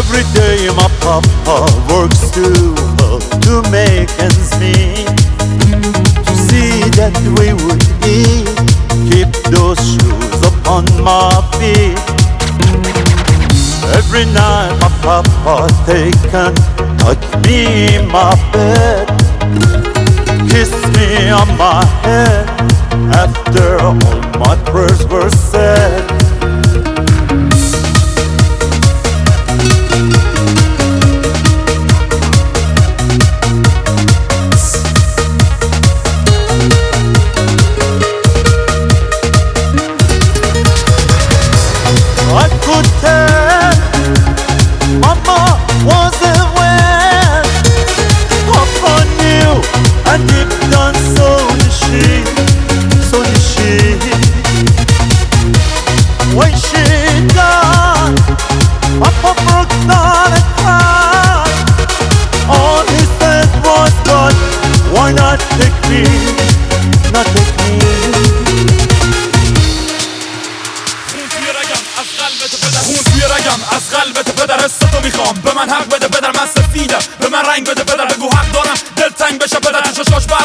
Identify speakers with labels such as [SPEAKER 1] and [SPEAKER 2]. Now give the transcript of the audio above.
[SPEAKER 1] Every day my papa works to make ends meet, to see that we would eat, keep those shoes upon my feet. Every night my papa take and touch me in my bed, kiss me on my head after all my prayers were said. I could tell Mama wasn't well upon you, and deep down so did she, so did she. When she died, Papa broke down and cried. All he said was, God, why not take me, not take me.
[SPEAKER 2] خون توی رگم از قلبت پدر، حستو میخوام، به من حق بده پدر، من سفیدم، به من رنگ بده پدر، بگو حق دارم دلتنگ بشه پدر، تو چشاش